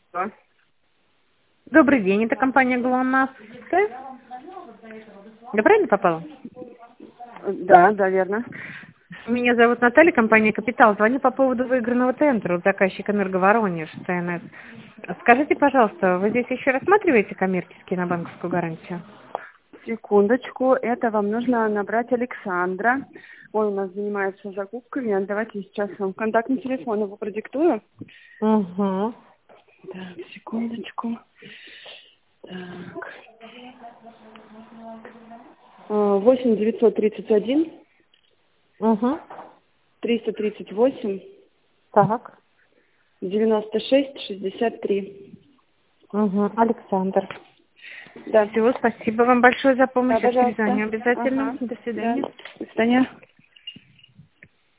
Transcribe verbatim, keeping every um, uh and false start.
Да, Добрый день, это компания ГЛОНАСС. Я правильно попала? да, да, верно. Меня зовут Наталья, компания «Капитал». Звоню по поводу выигранного тендера у заказчика «Энерго-Воронеж» ТНС. Скажите, пожалуйста, вы здесь еще рассматриваете коммерческие на банковскую гарантию? Секундочку, это вам нужно набрать Александра. Он у нас занимается закупками. Давайте сейчас вам контактный телефон его продиктую. Угу. Так, секундочку. Так. восемь девятьсот тридцать один Угу. триста тридцать восемь Так. девяносто шесть шестьдесят три. Угу. Александр. Да. Всего спасибо вам большое за Да, помощь. Я пожалуйста. перезвоню обязательно. Ага. До Да. свидания. До свидания.